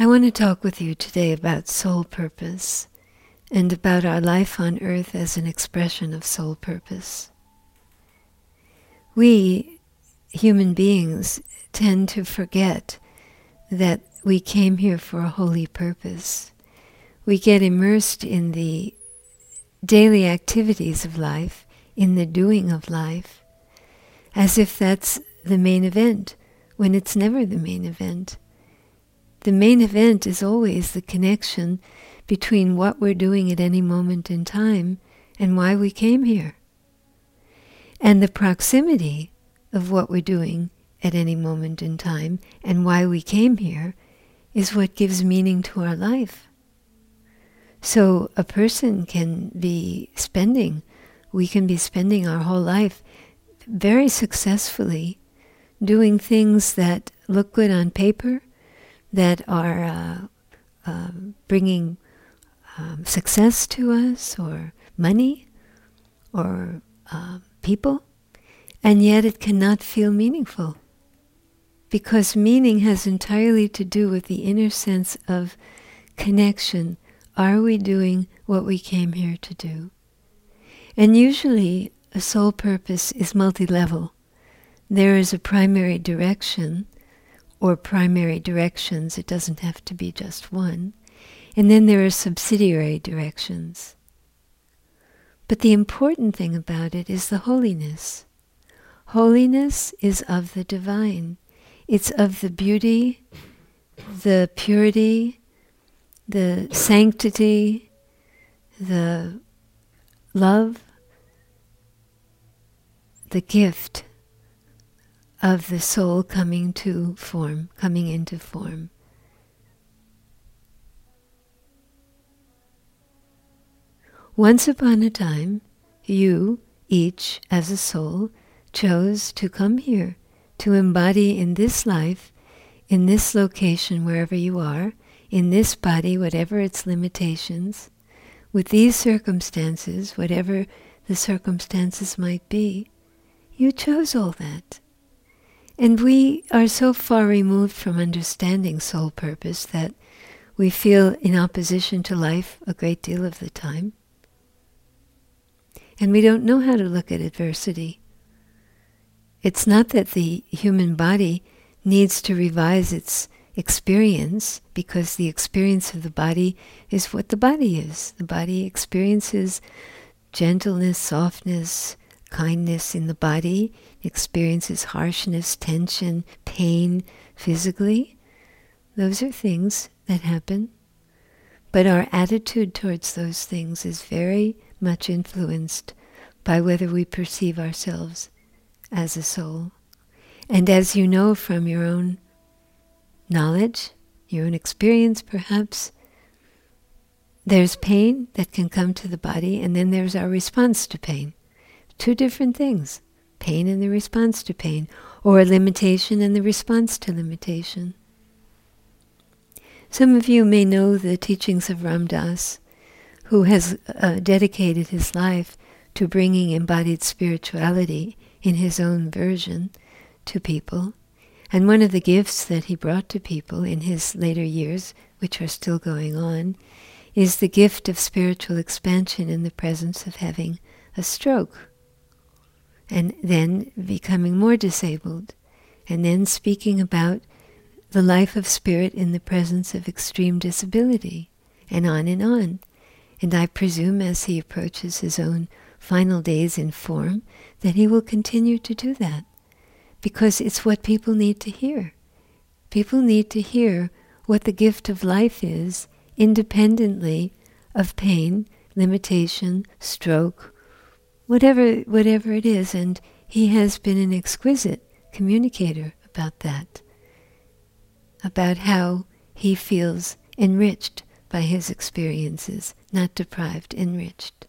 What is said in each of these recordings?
I want to talk with you today about soul purpose and about our life on earth as an expression of soul purpose. We, human beings, tend to forget that we came here for a holy purpose. We get immersed in the daily activities of life, in the doing of life, as if that's the main event, when it's never the main event. The main event is always the connection between what we're doing at any moment in time and why we came here. And the proximity of what we're doing at any moment in time and why we came here is what gives meaning to our life. So a person can be spending, we can be spending our whole life very successfully doing things that look good on paper, that are bringing success to us, or money, or people, and yet it cannot feel meaningful. Because meaning has entirely to do with the inner sense of connection. Are we doing what we came here to do? And usually a soul purpose is multi-level. There is a primary direction, or primary directions, it doesn't have to be just one. And then there are subsidiary directions. But the important thing about it is the holiness. Holiness is of the divine. It's of the beauty, the purity, the sanctity, the love, the gift of the soul coming into form. Once upon a time, you, each as a soul, chose to come here, to embody in this life, in this location, wherever you are, in this body, whatever its limitations, with these circumstances, whatever the circumstances might be. You chose all that. And we are so far removed from understanding soul purpose that we feel in opposition to life a great deal of the time. And we don't know how to look at adversity. It's not that the human body needs to revise its experience, because the experience of the body is what the body is. The body experiences gentleness, softness, kindness in the body, experiences harshness, tension, pain physically. Those are things that happen. But our attitude towards those things is very much influenced by whether we perceive ourselves as a soul. And as you know from your own knowledge, your own experience perhaps, there's pain that can come to the body, and then there's our response to pain. Two different things, pain and the response to pain, or a limitation and the response to limitation. Some of you may know the teachings of Ram Dass, who has dedicated his life to bringing embodied spirituality in his own version to people. And one of the gifts that he brought to people in his later years, which are still going on, is the gift of spiritual expansion in the presence of having a stroke, and then becoming more disabled, and then speaking about the life of spirit in the presence of extreme disability, and on and on. And I presume as he approaches his own final days in form, that he will continue to do that, because it's what people need to hear. People need to hear what the gift of life is, independently of pain, limitation, stroke, whatever it is. And he has been an exquisite communicator about that, about how he feels enriched by his experiences, not deprived, enriched.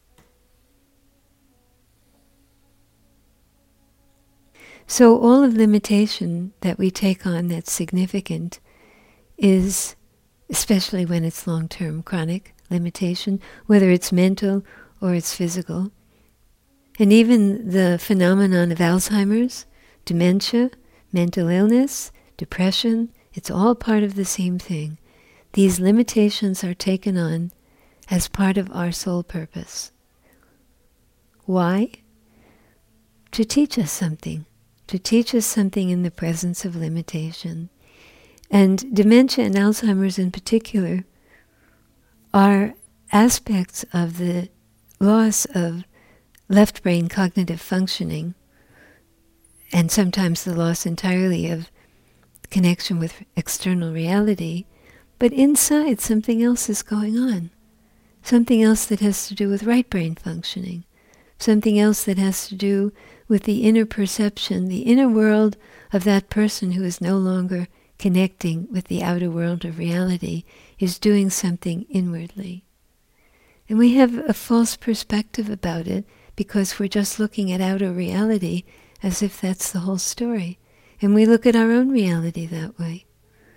So all of limitation that we take on that's significant is, especially when it's long-term chronic limitation, whether it's mental or it's physical, and even the phenomenon of Alzheimer's, dementia, mental illness, depression, it's all part of the same thing. these limitations are taken on as part of our soul purpose. Why? To teach us something. To teach us something in the presence of limitation. And dementia and Alzheimer's in particular are aspects of the loss of left brain cognitive functioning, and sometimes the loss entirely of connection with external reality, but inside something else is going on. Something else that has to do with right brain functioning. Something else that has to do with the inner perception, the inner world of that person who is no longer connecting with the outer world of reality, is doing something inwardly. And we have a false perspective about it because we're just looking at outer reality as if that's the whole story. And we look at our own reality that way.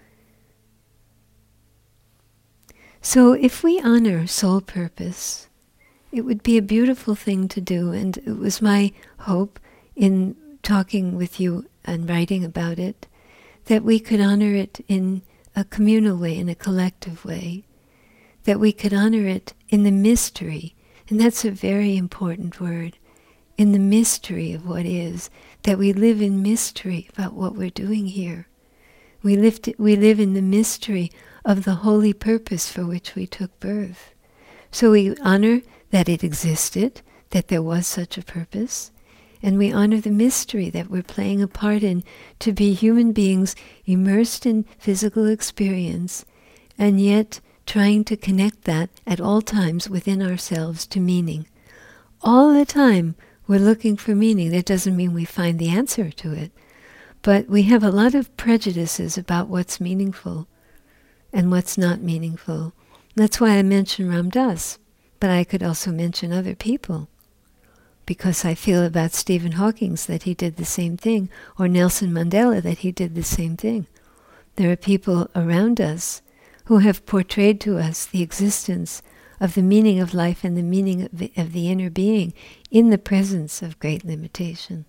So if we honor soul purpose, it would be a beautiful thing to do, and it was my hope in talking with you and writing about it, that we could honor it in a communal way, in a collective way, that we could honor it in the mystery, and that's a very important word, in the mystery of what is, that we live in mystery about what we're doing here. We live in the mystery of the holy purpose for which we took birth. So we honor that it existed, that there was such a purpose, and we honor the mystery that we're playing a part in to be human beings immersed in physical experience, and yet trying to connect that at all times within ourselves to meaning. All the time we're looking for meaning. That doesn't mean we find the answer to it, but we have a lot of prejudices about what's meaningful and what's not meaningful. That's why I mention Ram Dass, but I could also mention other people, because I feel about Stephen Hawking that he did the same thing, or Nelson Mandela that he did the same thing. There are people around us who have portrayed to us the existence of the meaning of life and the meaning of the inner being in the presence of great limitation.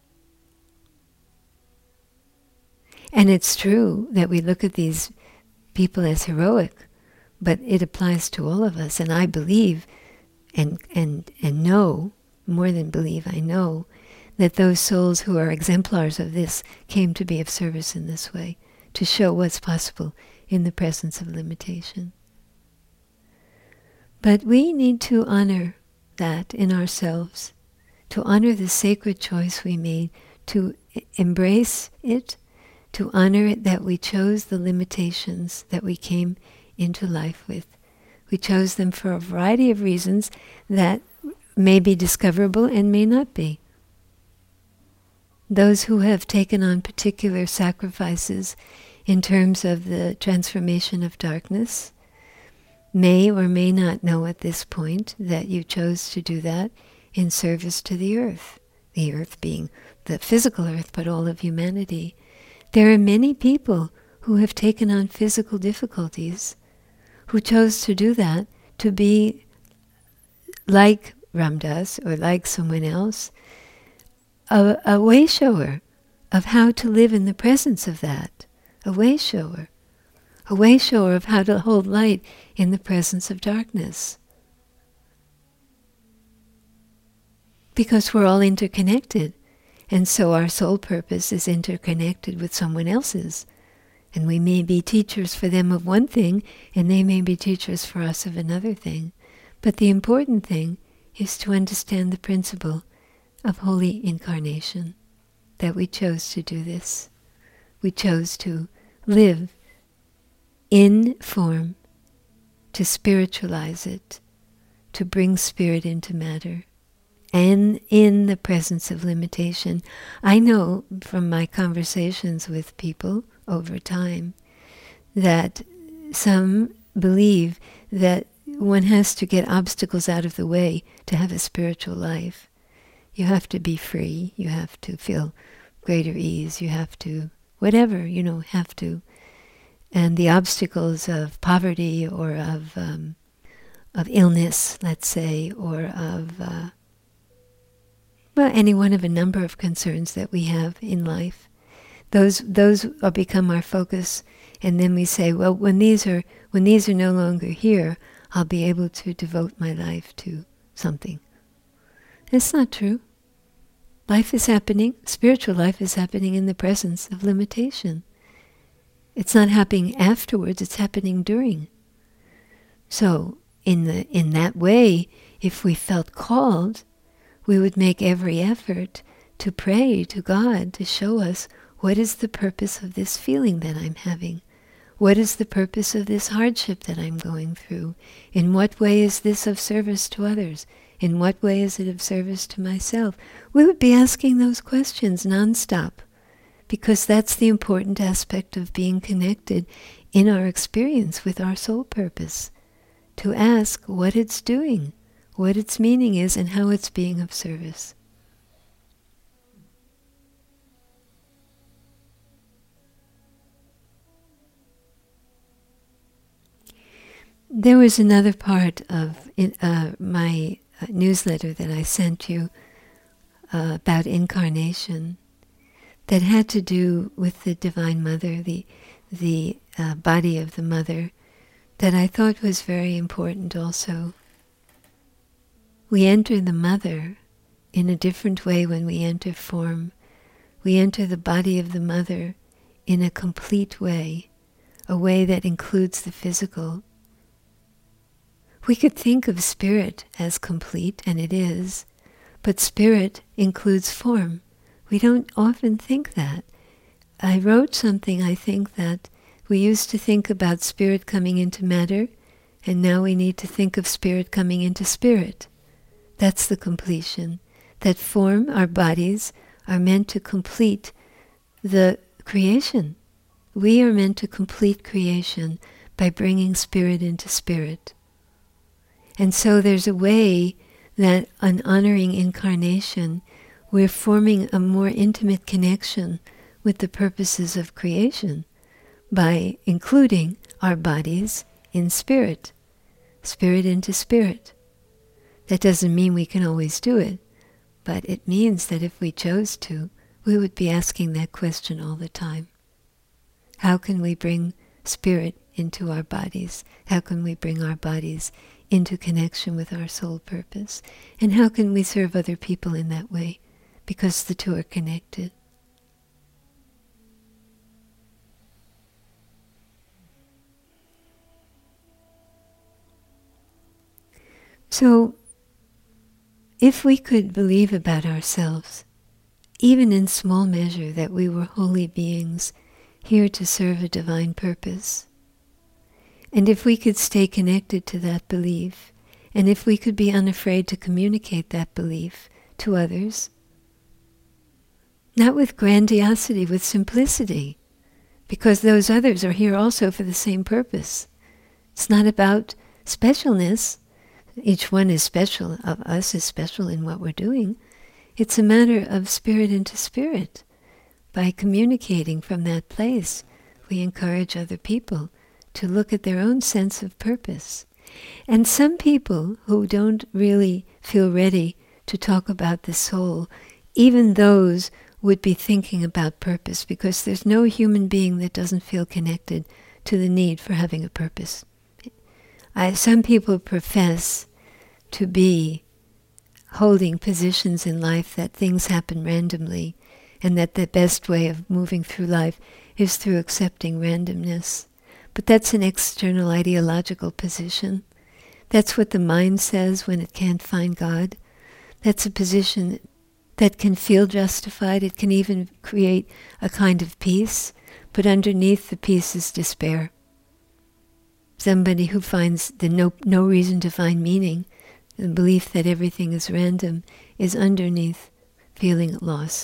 And it's true that we look at these people as heroic, but it applies to all of us. And I believe and know, more than believe, I know, that those souls who are exemplars of this came to be of service in this way, to show what's possible in the presence of limitation. But we need to honor that in ourselves, to honor the sacred choice we made, to embrace it, to honor it that we chose the limitations that we came into life with. We chose them for a variety of reasons that may be discoverable and may not be. Those who have taken on particular sacrifices in terms of the transformation of darkness may or may not know at this point that you chose to do that in service to the earth being the physical earth, but all of humanity. There are many people who have taken on physical difficulties who chose to do that to be like Ram Dass or like someone else, a way shower of how to live in the presence of that, a way shower of how to hold light in the presence of darkness. Because we're all interconnected, and so our soul purpose is interconnected with someone else's. And we may be teachers for them of one thing, and they may be teachers for us of another thing. But the important thing is to understand the principle of holy incarnation, that we chose to do this. We chose to live in form, to spiritualize it, to bring spirit into matter, and in the presence of limitation. I know from my conversations with people over time that some believe that one has to get obstacles out of the way to have a spiritual life. You have to be free, you have to feel greater ease, you have to, whatever, have to. And the obstacles of poverty or of illness, let's say, or of any one of a number of concerns that we have in life, those become our focus And then we say, well, when these are no longer here, I'll be able to devote my life to something. It's not true. Life is happening, spiritual life is happening in the presence of limitation. It's not happening afterwards, it's happening during. So, in that way, if we felt called, we would make every effort to pray to God to show us what is the purpose of this feeling that I'm having. What is the purpose of this hardship that I'm going through? In what way is this of service to others? In what way is it of service to myself? We would be asking those questions nonstop, because that's the important aspect of being connected in our experience with our soul purpose, to ask what it's doing, what its meaning is, and how it's being of service. There was another part of my newsletter that I sent you about incarnation that had to do with the Divine Mother, the body of the Mother, that I thought was very important also. We enter the Mother in a different way when we enter form. We enter the body of the Mother in a complete way, a way that includes the physical. We could think of spirit as complete, and it is, but spirit includes form. We don't often think that. I wrote something, I think, that we used to think about spirit coming into matter, and now we need to think of spirit coming into spirit. That's the completion. That form, our bodies, are meant to complete the creation. We are meant to complete creation by bringing spirit into spirit. And so there's a way that in honoring incarnation, we're forming a more intimate connection with the purposes of creation by including our bodies in spirit, spirit into spirit. That doesn't mean we can always do it, but it means that if we chose to, we would be asking that question all the time. How can we bring spirit into our bodies? How can we bring our bodies into connection with our soul purpose? And how can we serve other people in that way? Because the two are connected. So, if we could believe about ourselves, even in small measure, that we were holy beings here to serve a divine purpose, and if we could stay connected to that belief, and if we could be unafraid to communicate that belief to others, not with grandiosity, with simplicity, because those others are here also for the same purpose. It's not about specialness. Each one is special, of us is special in what we're doing. It's a matter of spirit into spirit. By communicating from that place, we encourage other people to look at their own sense of purpose. And some people who don't really feel ready to talk about the soul, even those would be thinking about purpose, because there's no human being that doesn't feel connected to the need for having a purpose. Some people profess to be holding positions in life that things happen randomly, and that the best way of moving through life is through accepting randomness. But that's an external ideological position. That's what the mind says when it can't find God. That's a position that can feel justified. It can even create a kind of peace, but underneath the peace is despair. Somebody who finds no reason to find meaning, the belief that everything is random, is underneath feeling loss.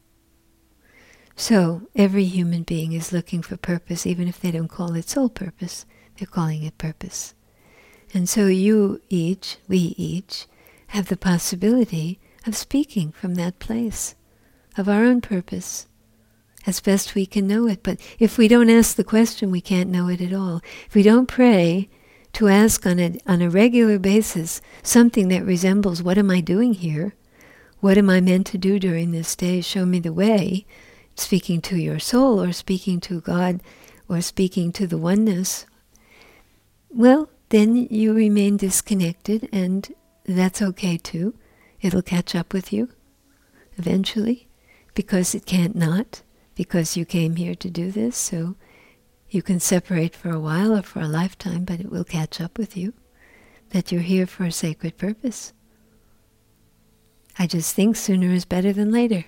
So every human being is looking for purpose, even if they don't call it soul purpose, they're calling it purpose. And so we each, have the possibility of speaking from that place of our own purpose as best we can know it. But if we don't ask the question, we can't know it at all. If we don't pray to ask on a regular basis something that resembles, what am I doing here? What am I meant to do during this day? Show me the way. Speaking to your soul or speaking to God, or speaking to the oneness, well, then you remain disconnected, and that's okay too. It'll catch up with you eventually, because it can't not, because you came here to do this, so you can separate for a while or for a lifetime, but it will catch up with you, that you're here for a sacred purpose. I just think sooner is better than later.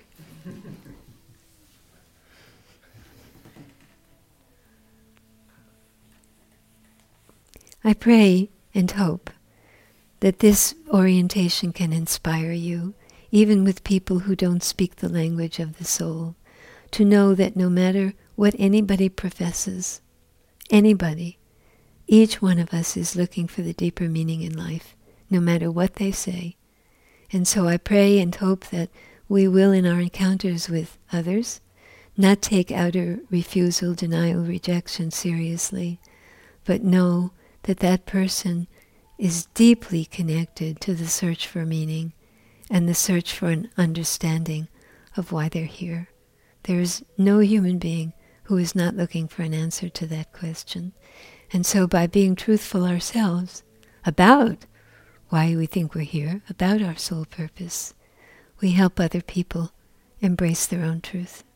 I pray and hope that this orientation can inspire you, even with people who don't speak the language of the soul, to know that no matter what anybody professes, anybody, each one of us is looking for the deeper meaning in life, no matter what they say. And so I pray and hope that we will, in our encounters with others, not take outer refusal, denial, rejection seriously, but know that that person is deeply connected to the search for meaning and the search for an understanding of why they're here. There is no human being who is not looking for an answer to that question. And so by being truthful ourselves about why we think we're here, about our soul purpose, we help other people embrace their own truth.